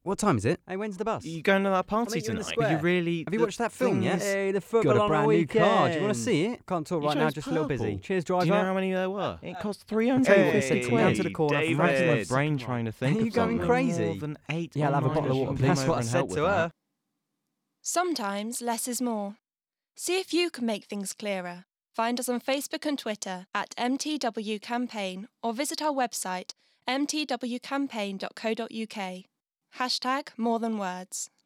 What time is it? Hey, when's the bus? You going to that party meet you in the tonight? square. You really... Have you watched that film yet? Hey, the football got a on brand the new weekend. car. Do you want to see it? Can't talk You right now, chose just a little busy. purple. Cheers, Do driver. you know how many there were? It cost 300 Hey, quid. sit down to the corner. I'm David. racking my brain trying to think Are you of going something. crazy? More than 8 Yeah, I'll have a bottle of water, please. That's what I said to her. Sometimes less is more. See if you can make things clearer. Find us on Facebook and Twitter at MTW Campaign or visit our website mtwcampaign.co.uk. #MoreThanWords.